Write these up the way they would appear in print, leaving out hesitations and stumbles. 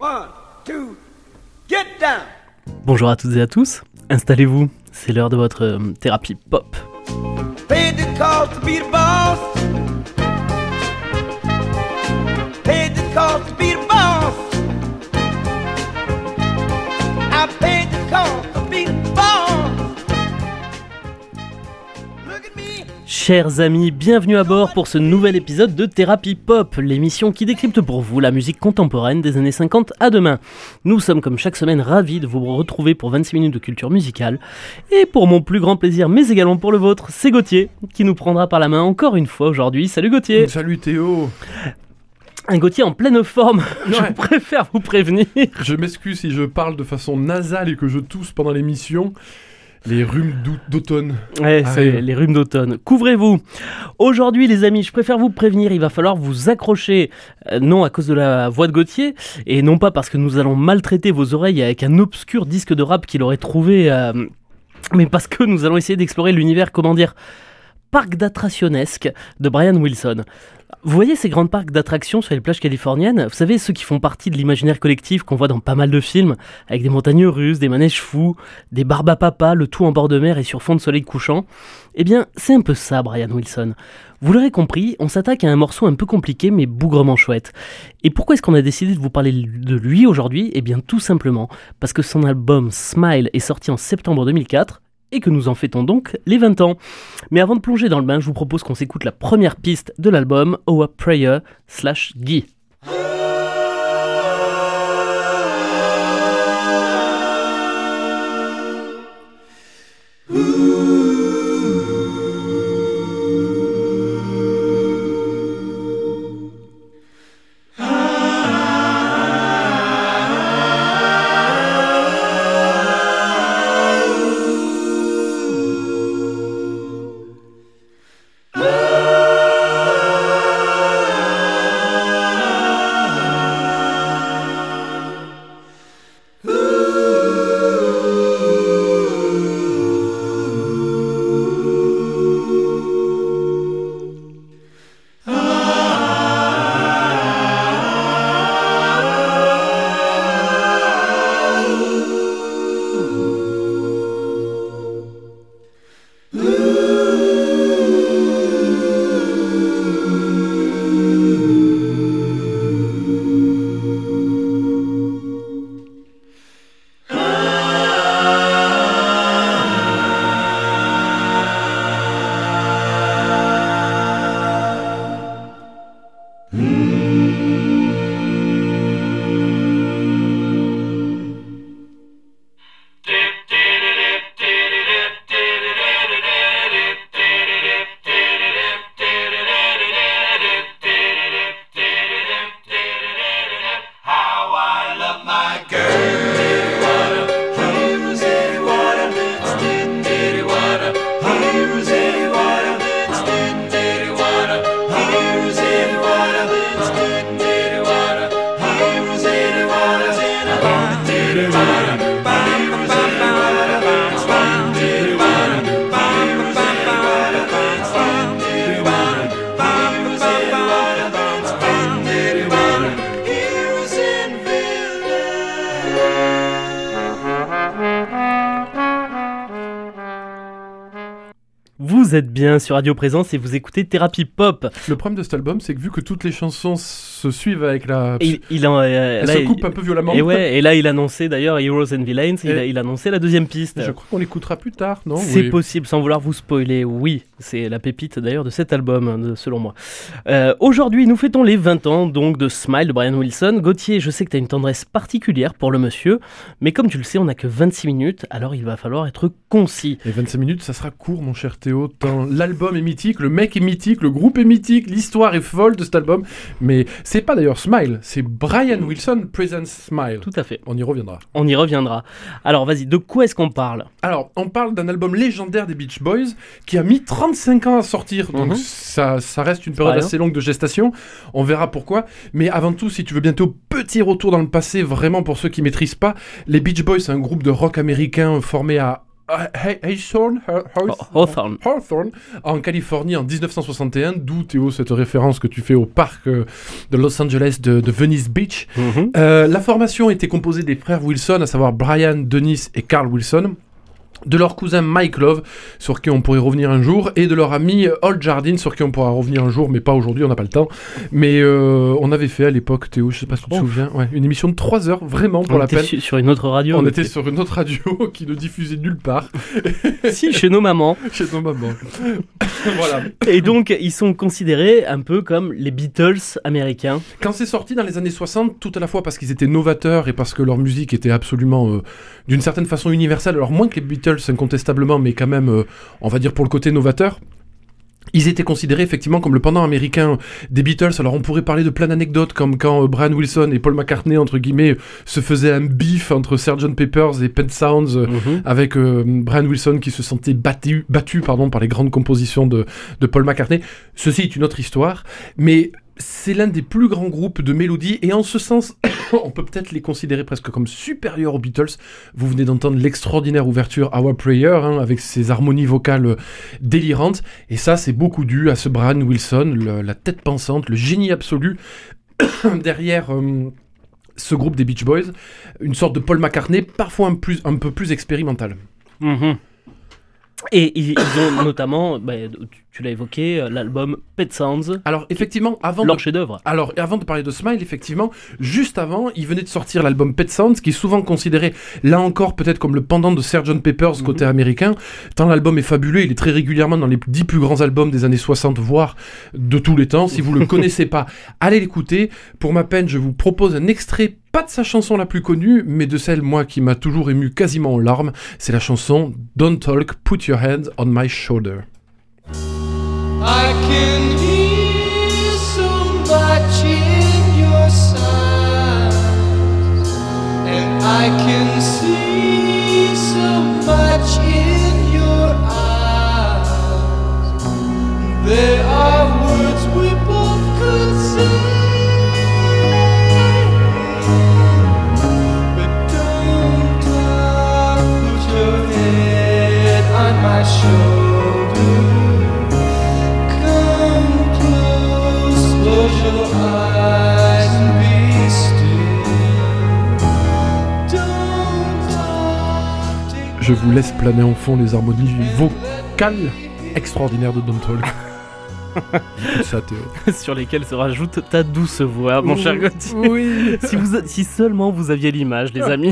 One, two, get down. Bonjour à toutes et à tous, installez-vous, c'est l'heure de votre thérapie pop. Paid the cost to be the boss. Paid the cost to be the boss. I paid the cost to be the boss. Look at me. Chers amis, bienvenue à bord pour ce nouvel épisode de Thérapie Pop, l'émission qui décrypte pour vous la musique contemporaine des années 50 à demain. Nous sommes comme chaque semaine ravis de vous retrouver pour 26 minutes de culture musicale. Et pour mon plus grand plaisir, mais également pour le vôtre, c'est Gauthier qui nous prendra par la main encore une fois aujourd'hui. Salut Gauthier. Salut Théo. Un Gauthier en pleine forme, Ouais. je préfère vous prévenir. Je m'excuse si je parle de façon nasale et que je tousse pendant l'émission. Les rhumes d'automne. Ouais, c'est Arrive. les rhumes d'automne. Couvrez-vous. Aujourd'hui, les amis, je préfère vous prévenir, il va falloir vous accrocher. Non à cause de la voix de Gauthier, et non pas parce que nous allons maltraiter vos oreilles avec un obscur disque de rap qu'il aurait trouvé, mais parce que nous allons essayer d'explorer l'univers, comment dire, parc d'attractionnesque de Brian Wilson. Vous voyez ces grands parcs d'attractions sur les plages californiennes ? Vous savez, ceux qui font partie de l'imaginaire collectif qu'on voit dans pas mal de films, avec des montagnes russes, des manèges fous, des barbes à papa, le tout en bord de mer et sur fond de soleil couchant. Eh bien, c'est un peu ça, Brian Wilson. Vous l'aurez compris, on s'attaque à un morceau un peu compliqué mais bougrement chouette. Et pourquoi est-ce qu'on a décidé de vous parler de lui aujourd'hui ? Eh bien, tout simplement parce que son album Smile est sorti en septembre 2004, et que nous en fêtons donc les 20 ans. Mais avant de plonger dans le bain, je vous propose qu'on s'écoute la première piste de l'album, Our Prayer / Guy. Vous êtes bien sur Radio Présence et vous écoutez Thérapie Pop. Le problème de cet album, c'est que vu que toutes les chansons se suivent avec la... Et Elles se coupent un peu violemment. Et là, il annonçait d'ailleurs Heroes and Villains, Et- il annonçait la deuxième piste. Je crois qu'on l'écoutera plus tard, non ? C'est Oui. possible, sans vouloir vous spoiler, oui, c'est la pépite d'ailleurs de cet album, selon moi. Aujourd'hui, nous fêtons les 20 ans donc de Smile de Brian Wilson. Gauthier, je sais que tu as une tendresse particulière pour le monsieur, mais comme tu le sais, on n'a que 26 minutes, alors il va falloir être concis. Les 25 minutes, ça sera court, mon cher Théo. Tant l'album est mythique, le mec est mythique, le groupe est mythique, l'histoire est folle de cet album. Mais c'est pas d'ailleurs Smile, c'est Brian Wilson Presents Smile. Tout à fait, On y reviendra. on y reviendra. Alors vas-y, de quoi est-ce qu'on parle ? Alors, on parle d'un album légendaire des Beach Boys qui a mis 35 ans à sortir. Donc, Mhm. ça reste une période rien. assez longue de gestation. On verra pourquoi. Mais avant tout, si tu veux bientôt, petit retour dans le passé, vraiment pour ceux qui maîtrisent pas. Les Beach Boys, c'est un groupe de rock américain formé à Hawthorne. En Californie en 1961, d'où Théo cette référence que tu fais au parc de Los Angeles de Venice Beach. La formation était composée des frères Wilson, à savoir Brian, Dennis et Carl Wilson, de leur cousin Mike Love, sur qui on pourrait revenir un jour, et de leur ami Al Jardine, sur qui on pourra revenir un jour, mais pas aujourd'hui, on n'a pas le temps. Mais on avait fait à l'époque, Théo, je sais pas si tu te souviens, une émission de 3 heures, vraiment, pour la peine. Sur une autre radio. On était sur une autre radio qui ne diffusait nulle part. Si, chez nos mamans. Chez nos mamans. Voilà. Et donc, ils sont considérés un peu comme les Beatles américains. Quand c'est sorti dans les années 60, tout à la fois parce qu'ils étaient novateurs et parce que leur musique était absolument, d'une certaine façon, universelle, alors moins que les Beatles, incontestablement, mais quand même, on va dire pour le côté novateur. Ils étaient considérés effectivement comme le pendant américain des Beatles. Alors on pourrait parler de plein d'anecdotes, comme quand Brian Wilson et Paul McCartney, entre guillemets, se faisaient un beef entre Sgt. Pepper's et Pet Sounds, avec Brian Wilson qui se sentait battu par les grandes compositions de Paul McCartney. Ceci est une autre histoire, mais c'est l'un des plus grands groupes de mélodie, et en ce sens, on peut peut-être les considérer presque comme supérieurs aux Beatles. Vous venez d'entendre l'extraordinaire ouverture Our Prayer, avec ses harmonies vocales délirantes, et ça c'est beaucoup dû à ce Brian Wilson, la tête pensante, le génie absolu derrière ce groupe des Beach Boys, une sorte de Paul McCartney, parfois un peu plus expérimental. Et ils ont notamment, tu l'as évoqué, l'album Pet Sounds. Alors effectivement, leur chef-d'œuvre. Alors avant de parler de Smile, effectivement, juste avant, ils venaient de sortir l'album Pet Sounds, qui est souvent considéré, là encore, peut-être comme le pendant de Sgt. Pepper's côté américain. Tant l'album est fabuleux, il est très régulièrement dans les 10 plus grands albums des années 60, voire de tous les temps. Si vous le connaissez pas, allez l'écouter. Pour ma peine, je vous propose un extrait, pas de sa chanson la plus connue, mais de celle, moi, qui m'a toujours ému quasiment aux larmes. C'est la chanson Don't Talk, Put Your Hand on My Shoulder. I can hear so much in your sighs, and I can see so much in your eyes. There are words we both could say, but don't talk, put your head on my shoulder. Je vous laisse planer en fond les harmonies vocales extraordinaires de Don't Talk. Ça, sur lesquelles se rajoute ta douce voix, mon cher Gauthier. Oui. Si seulement vous aviez l'image, les amis.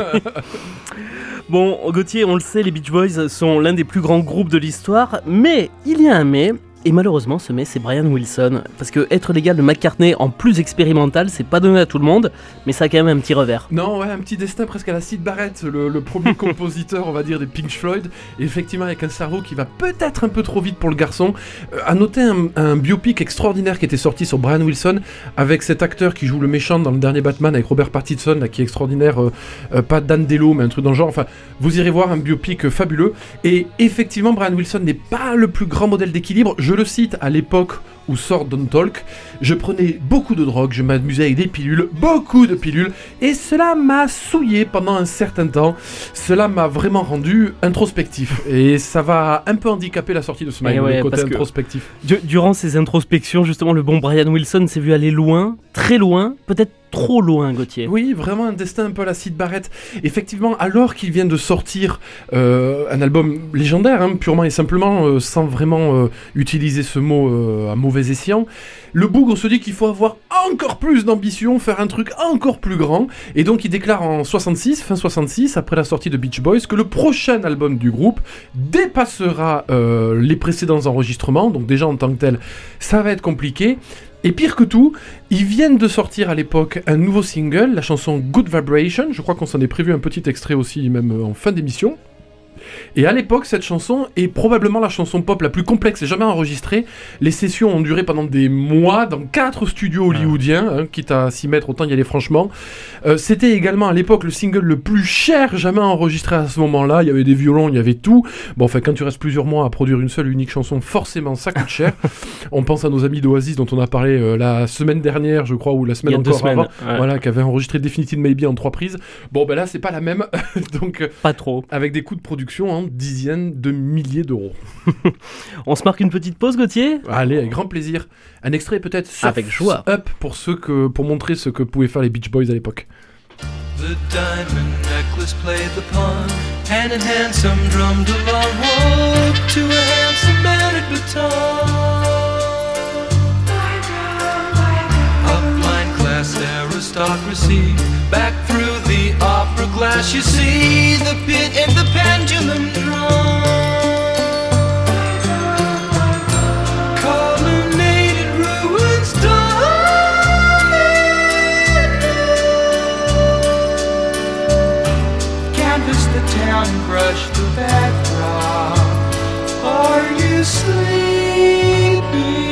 Bon, Gauthier, on le sait, les Beach Boys sont l'un des plus grands groupes de l'histoire, mais il y a un mais. Et malheureusement, ce mec, c'est Brian Wilson. Parce que être l'égal de McCartney en plus expérimental, c'est pas donné à tout le monde, mais ça a quand même un petit revers. Non, ouais, un petit destin presque à la Syd Barrett, le premier compositeur, on va dire, des Pink Floyd. Et effectivement, avec un cerveau qui va peut-être un peu trop vite pour le garçon. À noter un biopic extraordinaire qui était sorti sur Brian Wilson, avec cet acteur qui joue le méchant dans le dernier Batman, avec Robert Pattinson, là, qui est extraordinaire. Pas Dan DeLo, mais un truc dans le genre. Enfin, vous irez voir un biopic fabuleux. Et effectivement, Brian Wilson n'est pas le plus grand modèle d'équilibre. Je le cite, à l'époque où sort Don't Talk, je prenais beaucoup de drogue, je m'amusais avec des pilules, beaucoup de pilules, et cela m'a souillé pendant un certain temps. Cela m'a vraiment rendu introspectif, et ça va un peu handicaper la sortie de Smile, le côté introspectif. Durant ces introspections, justement, le bon Brian Wilson s'est vu aller loin, très loin, peut-être trop loin, Gauthier. Oui, vraiment un destin un peu à la Syd Barrett. Effectivement, alors qu'il vient de sortir un album légendaire, purement et simplement, sans vraiment utiliser ce mot à mauvais escient, le bougre se dit qu'il faut avoir encore plus d'ambition, faire un truc encore plus grand, et donc il déclare en fin 66, après la sortie de Beach Boys, que le prochain album du groupe dépassera les précédents enregistrements, donc déjà en tant que tel, ça va être compliqué. Et pire que tout, ils viennent de sortir à l'époque un nouveau single, la chanson Good Vibration, je crois qu'on s'en est prévu un petit extrait aussi, même en fin d'émission. Et à l'époque, cette chanson est probablement la chanson pop la plus complexe jamais enregistrée. Les sessions ont duré pendant des mois dans 4 studios hollywoodiens, quitte à s'y mettre, autant y aller franchement. C'était également à l'époque le single le plus cher jamais enregistré à ce moment-là. Il y avait des violons, il y avait tout. Bon, enfin, quand tu restes plusieurs mois à produire une seule unique chanson, forcément ça coûte cher. On pense à nos amis d'Oasis dont on a parlé la semaine dernière, je crois, ou la semaine encore avant, voilà, qui avaient enregistré Definitive Maybe en 3 prises. Bon, ben là, c'est pas la même. Donc, pas trop. Avec des coûts de production production en dizaines de milliers d'euros. On se marque une petite pause, Gauthier ? Allez, avec grand plaisir. Un extrait peut-être Avec joie. Up pour montrer ce que pouvaient faire les Beach Boys à l'époque. The diamond necklace played the pawn. Hand in hand, some drummed along. Woke to a handsome banded baton. Upline class aristocracy. Back through the opera glass, you see the pit and the pendulum drum. Colonnaded ruins canvas the town and brush the background. Are you sleeping?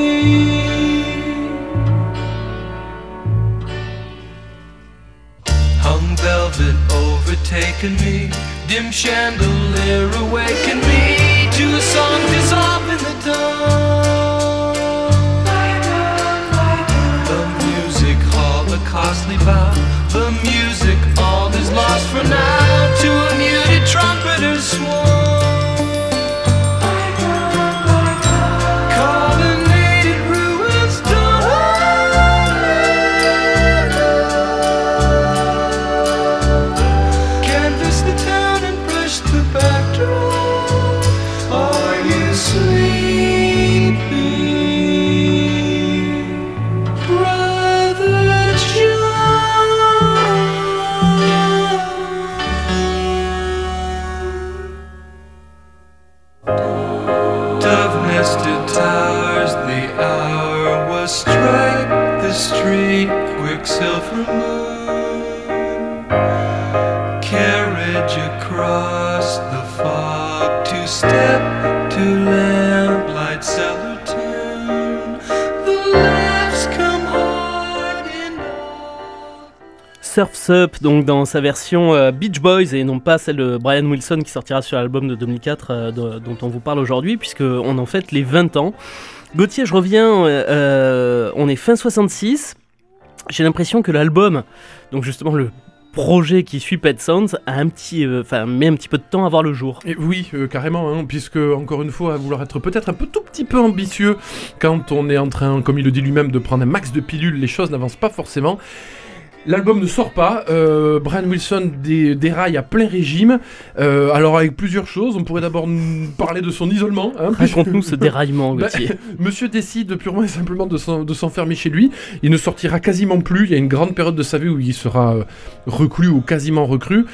Hung velvet overtaken me, dim chandelier awakened me to a song dissolved in the dawn. The music hall, a costly vow. The music, all is lost for now. To a muted trumpeter's swan. Colonnaded ruins canvas the town and brush the backdrop. Are you sleeping, Brother John? Dove-nested towers, the hour was strike. The street, quicksilver moon. Carriage across the fog, two-step to lamplight cellar tune. The laughs come hard in all. Surf's Up, donc dans sa version Beach Boys et non pas celle de Brian Wilson qui sortira sur l'album de 2004 dont on vous parle aujourd'hui, puisqu'on en fête les 20 ans. Gauthier, je reviens, on est fin 66. J'ai l'impression que l'album, donc justement le projet qui suit Pet Sounds, met un petit peu de temps à voir le jour. Et oui, carrément, hein, puisque, encore une fois, à vouloir être peut-être tout petit peu ambitieux, quand on est en train, comme il le dit lui-même, de prendre un max de pilules, les choses n'avancent pas forcément. L'album ne sort pas, Brian Wilson déraille à plein régime, alors avec plusieurs choses. On pourrait d'abord parler de son isolement. Hein, Raconte-nous ce déraillement, Gauthier. Monsieur décide purement et simplement de s'enfermer chez lui. Il ne sortira quasiment plus. Il y a une grande période de sa vie où il sera reclus ou quasiment reclus.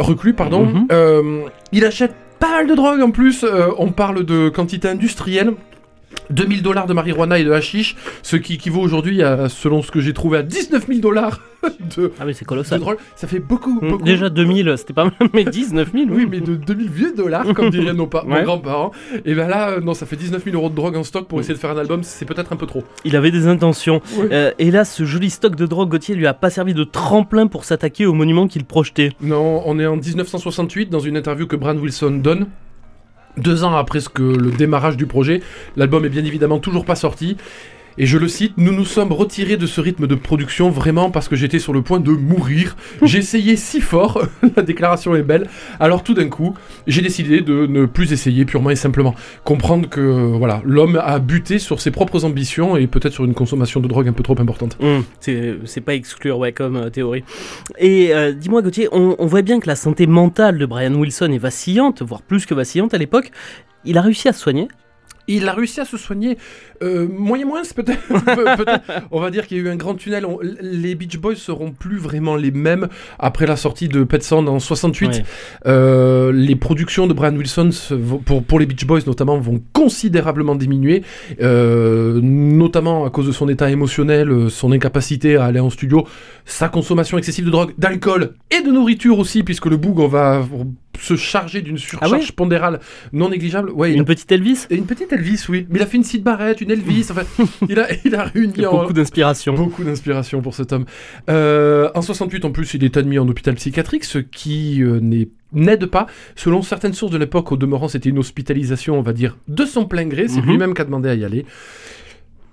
Il achète pas mal de drogue en plus. On parle de quantité industrielle. $2,000 de marijuana et de hashish, ce qui équivaut aujourd'hui à, selon ce que j'ai trouvé, à $19,000 de, ah mais c'est colossal. de drogue. Ça fait beaucoup. Déjà 2000, c'était pas mal, mais 19 000. Oui, mais de $2,000 vieux, comme diraient nos Ouais. grands-parents. Et ben là, non, ça fait 19 000 € de drogue en stock pour essayer de faire un album, c'est peut-être un peu trop. Il avait des intentions. Ouais. Et là, ce joli stock de drogue, Gauthier, lui a pas servi de tremplin pour s'attaquer au monument qu'il projetait. Non, on est en 1968, dans une interview que Brian Wilson donne. 2 ans après le démarrage du projet, l'album est bien évidemment toujours pas sorti. Et je le cite, nous nous sommes retirés de ce rythme de production vraiment parce que j'étais sur le point de mourir. J'ai essayé si fort, la déclaration est belle. Alors tout d'un coup, j'ai décidé de ne plus essayer purement et simplement. Comprendre que voilà, l'homme a buté sur ses propres ambitions et peut-être sur une consommation de drogue un peu trop importante. C'est pas exclure, ouais, comme théorie. Et dis-moi, Gauthier, on voit bien que la santé mentale de Brian Wilson est vacillante, voire plus que vacillante à l'époque. Il a réussi à se soigner. Il a réussi à se soigner, moyen peut-être. On va dire qu'il y a eu un grand tunnel. Les Beach Boys seront plus vraiment les mêmes après la sortie de Pet Sounds en 68. Ouais. Les productions de Brian Wilson, pour les Beach Boys notamment, vont considérablement diminuer, notamment à cause de son état émotionnel, son incapacité à aller en studio, sa consommation excessive de drogue, d'alcool et de nourriture aussi, puisque le Boog va se charger d'une surcharge pondérale non négligeable. Ouais, une petite Elvis ? Une petite Elvis, oui. Mais il a fait une Syd Barrett, une Elvis. Enfin, il a réuni beaucoup d'inspiration. Beaucoup d'inspiration pour cet homme. En 68, en plus, il est admis en hôpital psychiatrique, ce qui n'aide pas. Selon certaines sources de l'époque, au demeurant, c'était une hospitalisation, on va dire, de son plein gré. C'est lui-même qui a demandé à y aller.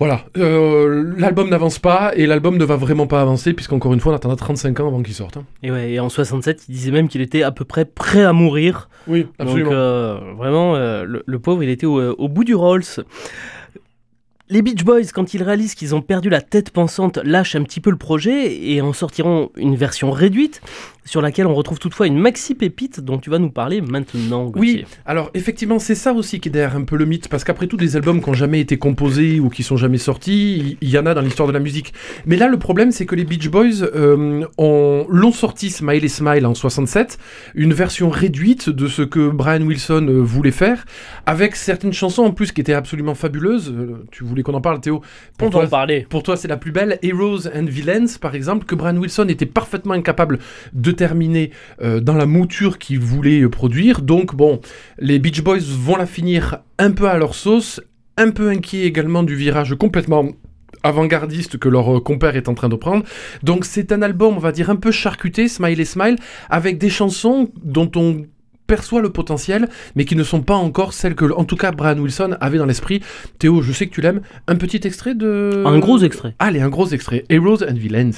Voilà, l'album n'avance pas et l'album ne va vraiment pas avancer puisqu'encore une fois on attendra 35 ans avant qu'il sorte. Hein. Et en 67, il disait même qu'il était à peu près prêt à mourir. Oui, absolument. Donc vraiment, le pauvre, il était au bout du Rolls. Les Beach Boys, quand ils réalisent qu'ils ont perdu la tête pensante, lâchent un petit peu le projet et en sortiront une version réduite sur laquelle on retrouve toutefois une maxi pépite dont tu vas nous parler maintenant, Gauthier. Oui, alors effectivement c'est ça aussi qui est derrière un peu le mythe, parce qu'après tout des albums qui n'ont jamais été composés ou qui sont jamais sortis, il y en a dans l'histoire de la musique. Mais là le problème c'est que les Beach Boys l'ont sorti Smile et Smile en 67, une version réduite de ce que Brian Wilson voulait faire, avec certaines chansons en plus qui étaient absolument fabuleuses. Tu voulais qu'on en parle, Théo? On va en parler. Pour toi c'est la plus belle, Heroes and Villains par exemple, que Brian Wilson était parfaitement incapable de terminer dans la mouture qu'il voulait produire. Donc bon, les Beach Boys vont la finir un peu à leur sauce, un peu inquiets également du virage complètement avant-gardiste que leur compère est en train de prendre. Donc c'est un album, on va dire, un peu charcuté, Smile et Smile, avec des chansons dont on perçoit le potentiel, mais qui ne sont pas encore celles que, en tout cas, Brian Wilson avait dans l'esprit. Théo, je sais que tu l'aimes. Un petit extrait de... Un gros extrait. Allez, un gros extrait. Heroes and Villains.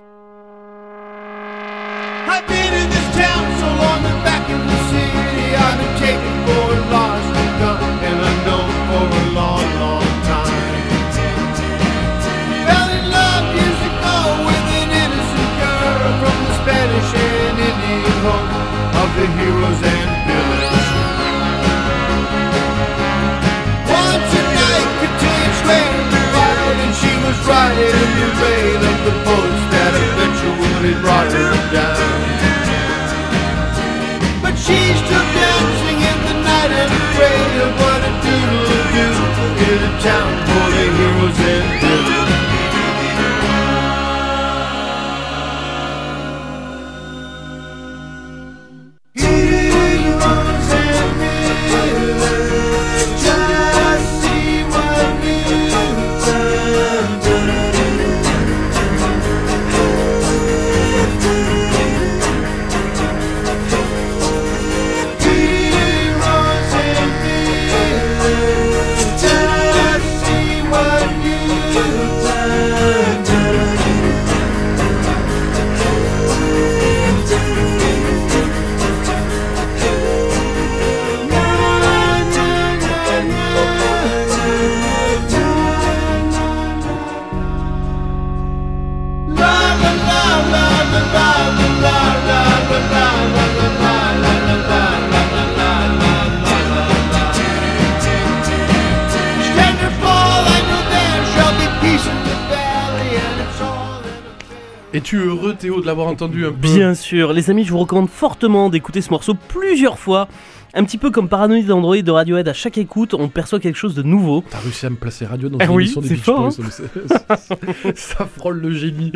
I've been in this town so long and back in the city I've been taken for a lost and gun and unknown for a long, long time. Fell in love years ago with an innocent girl from the Spanish and Indian home of the heroes and villains. Once a night continued swaying the wild and she was riding in the rain of the bullets that eventually brought her down. She's still dancing in the night and afraid of what a doodle do in a town full of heroes and villains. Heroes and villains, just see what you've done. Es-tu heureux, Théo, de l'avoir entendu un peu? Bien sûr, les amis, je vous recommande fortement d'écouter ce morceau plusieurs fois. Un petit peu comme Paranoid Android de Radiohead, à chaque écoute, on perçoit quelque chose de nouveau. T'as réussi à me placer radio dans Ah une oui, émission des c'est Beach fort, Boys, ça frôle le génie.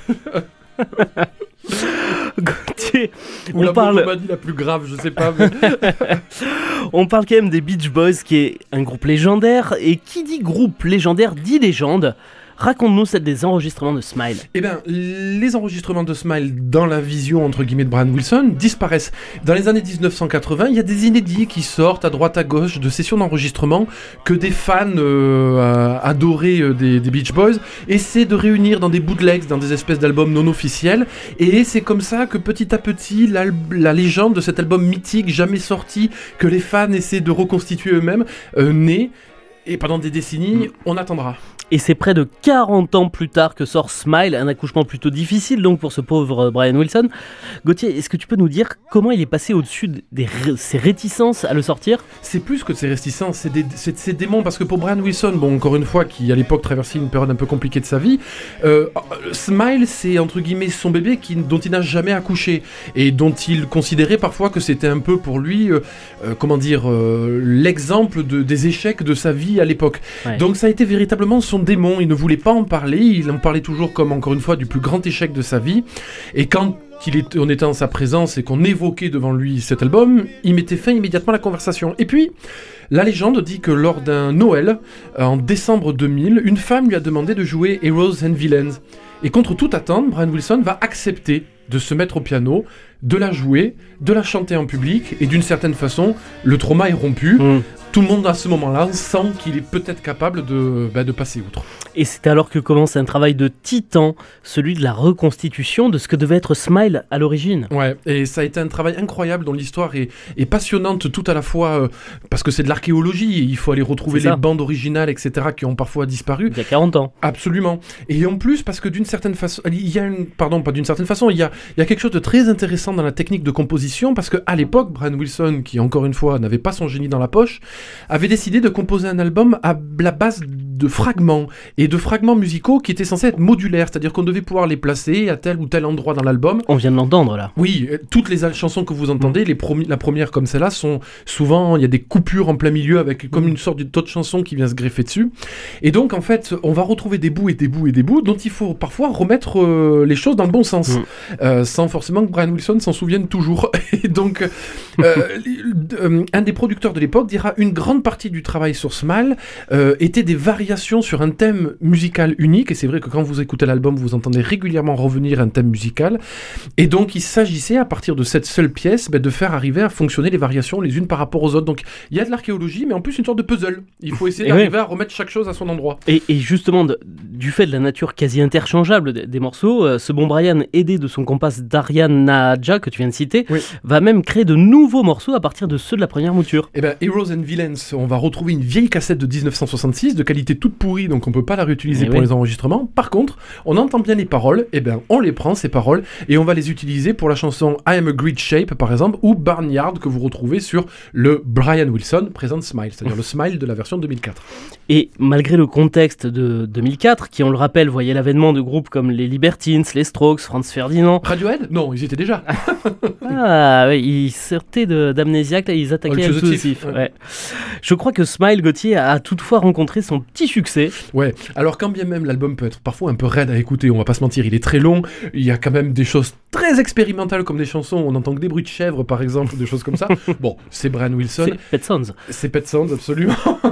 Gauthier, Ou la monomanie la plus grave, je sais pas. Mais... on parle quand même des Beach Boys, qui est un groupe légendaire. Et qui dit groupe légendaire dit légende. Raconte-nous celle des enregistrements de Smile. Eh bien, les enregistrements de Smile dans la vision, entre guillemets, de Brian Wilson disparaissent. Dans les années 1980, il y a des inédits qui sortent à droite à gauche de sessions d'enregistrement que des fans adorés des Beach Boys essaient de réunir dans des bootlegs, dans des espèces d'albums non officiels. Et c'est comme ça que petit à petit, la légende de cet album mythique, jamais sorti, que les fans essaient de reconstituer eux-mêmes, naît. Et pendant des décennies, on attendra. Et c'est près de 40 ans plus tard que sort Smile, un accouchement plutôt difficile donc pour ce pauvre Brian Wilson. Gauthier, est-ce que tu peux nous dire comment il est passé au-dessus de ses réticences à le sortir? C'est plus que de ses réticences, c'est ses démons, parce que pour Brian Wilson, bon, encore une fois, qui à l'époque traversait une période un peu compliquée de sa vie, Smile, c'est entre guillemets son bébé dont il n'a jamais accouché, et dont il considérait parfois que c'était un peu pour lui, l'exemple des échecs de sa vie à l'époque. Ouais. Donc ça a été véritablement son démon, il ne voulait pas en parler, il en parlait toujours comme, encore une fois, du plus grand échec de sa vie, et quand on était en sa présence et qu'on évoquait devant lui cet album, il mettait fin immédiatement à la conversation. Et puis, la légende dit que lors d'un Noël, en décembre 2000, une femme lui a demandé de jouer Heroes and Villains. Et contre toute attente, Brian Wilson va accepter de se mettre au piano, de la jouer, de la chanter en public, et d'une certaine façon, le trauma est rompu. tout le monde à ce moment-là sent qu'il est peut-être capable de passer outre. Et c'est alors que commence un travail de titan, celui de la reconstitution de ce que devait être Smile à l'origine. Ouais, et ça a été un travail incroyable dont l'histoire est passionnante tout à la fois parce que c'est de l'archéologie, et il faut aller retrouver les bandes originales, etc., qui ont parfois disparu. Il y a 40 ans. Absolument. Et en plus, parce que d'une certaine façon, il y a pas d'une certaine façon, il y a quelque chose de très intéressant dans la technique de composition, parce qu'à l'époque, Brian Wilson, qui encore une fois n'avait pas son génie dans la poche, avait décidé de composer un album à la base de fragments, et de fragments musicaux qui étaient censés être modulaires, c'est-à-dire qu'on devait pouvoir les placer à tel ou tel endroit dans l'album. On vient de l'entendre là. Oui, toutes les chansons que vous entendez, la première comme celle-là, sont souvent, il y a des coupures en plein milieu avec comme une sorte d'autre chanson qui vient se greffer dessus. Et donc en fait, on va retrouver des bouts et des bouts et des bouts dont il faut parfois remettre les choses dans le bon sens, sans forcément que Brian Wilson s'en souvienne toujours. Et donc, un des producteurs de l'époque dira une grande partie du travail sur Smile était des variations sur un thème musical unique, et c'est vrai que quand vous écoutez l'album, vous entendez régulièrement revenir un thème musical, et donc il s'agissait à partir de cette seule pièce de faire arriver à fonctionner les variations les unes par rapport aux autres. Donc il y a de l'archéologie, mais en plus une sorte de puzzle. Il faut essayer d'arriver à remettre chaque chose à son endroit. Et justement, du fait de la nature quasi interchangeable des morceaux, ce bon Brian, aidé de son comparse Darian Naja, que tu viens de citer, va même créer de nouveaux morceaux à partir de ceux de la première mouture. Et Heroes and Villains, on va retrouver une vieille cassette de 1966 de qualité toute pourrie, donc on peut pas la réutiliser pour les enregistrements. Par contre, on entend bien les paroles, on les prend ces paroles et on va les utiliser pour la chanson I Am a Great Shape par exemple, ou Barnyard, que vous retrouvez sur le Brian Wilson Present Smile, c'est-à-dire le Smile de la version 2004. Et malgré le contexte de 2004, qui on le rappelle voyait l'avènement de groupes comme les Libertines, les Strokes, Franz Ferdinand. Radiohead ? Non, ils étaient déjà. Ils sortaient d'Amnésiaque, là, ils attaquaient Explosif. Ouais. Je crois que Smile Gauthier a toutefois rencontré son petit succès. Ouais, alors quand bien même l'album peut être parfois un peu raide à écouter, on va pas se mentir, il est très long, il y a quand même des choses très expérimentales comme des chansons, on entend que des bruits de chèvres par exemple, des choses comme ça. Bon, c'est Brian Wilson. C'est Pet Sounds. C'est Pet Sounds, absolument.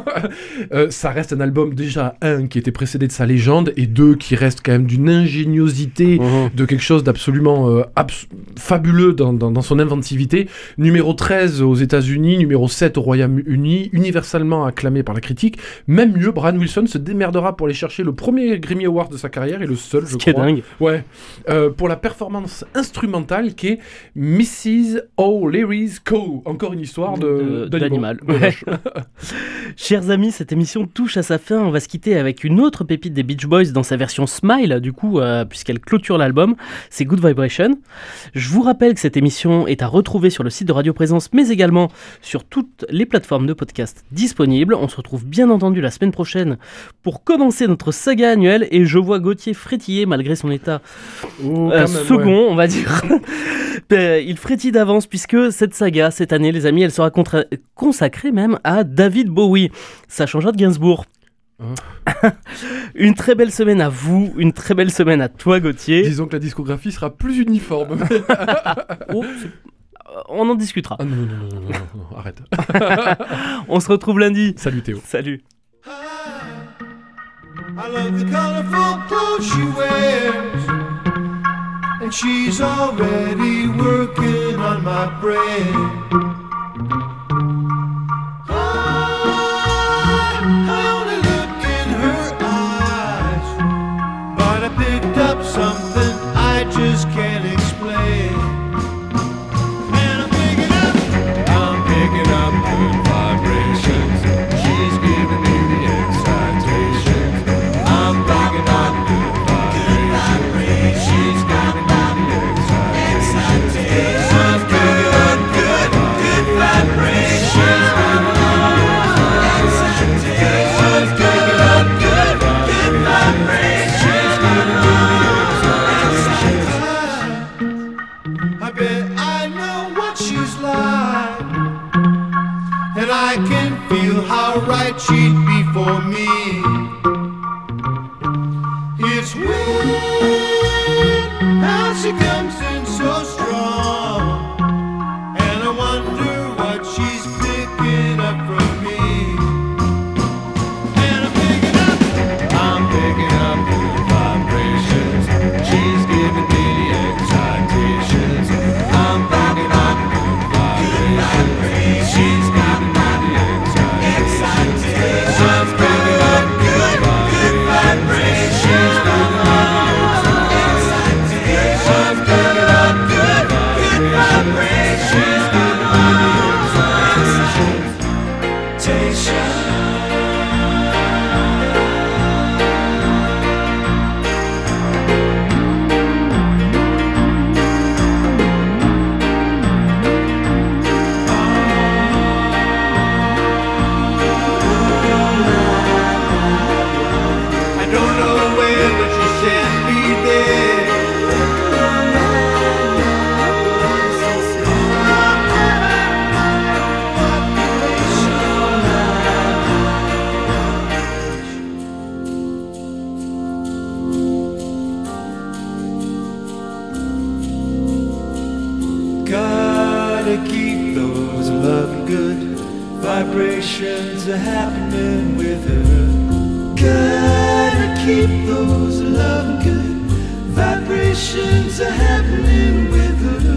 Ça reste un album déjà, qui était précédé de sa légende, et qui reste quand même d'une ingéniosité, de quelque chose d'absolument fabuleux dans son inventivité. Numéro 13 aux États-Unis, numéro 7 au Royaume-Uni, universellement acclamé par la critique. Même mieux, Brian Wilson se démerdera pour aller chercher le premier Grammy Award de sa carrière, et le seul, je crois. Ce qui est dingue. Ouais. Pour la performance instrumentale qui est Mrs. O'Leary's Co. Encore une histoire d'animal. Chers amis, cette émission touche à sa fin. On va se quitter avec une autre pépite des Beach Boys dans sa version Smile, du coup, puisqu'elle clôture l'album. C'est Good Vibration. Je vous rappelle que cette émission est à retrouver sur le site de Radio Présence, mais également sur toutes les plateformes de podcast disponibles. On se retrouve bien entendu la semaine prochaine pour commencer notre saga annuelle, et je vois Gauthier frétiller malgré son état second, on va dire. Il frétille d'avance puisque cette saga, cette année, les amis, elle sera consacrée même à David Bowie. Ça changera de Gainsbourg. Une très belle semaine à vous, une très belle semaine à toi Gauthier. Disons que la discographie sera plus uniforme. On en discutera. Ah non, arrête. On se retrouve lundi. Salut Théo. Salut. I love the colorful clothes she wears, and she's already working on my brain. I only look in her eyes, but I picked up something I just can't explain. And I'm picking up good vibrations. She's giving me the excitation. I'm picking up good vibrations. She's giving me the excitation. I'm picking up good vibrations. I'm picking up good vibrations. I bet I know what she's like, and I can feel how right she'd be for me. It's weird how she comes in so strong, and I wonder what she's picking up from me. And I'm picking up good vibrations. She's giving me the excitations. I'm picking up good vibrations. She's giving me the excitations. Gotta keep those loving good vibrations are happening with her. Gotta keep those loving good vibrations are happening with her.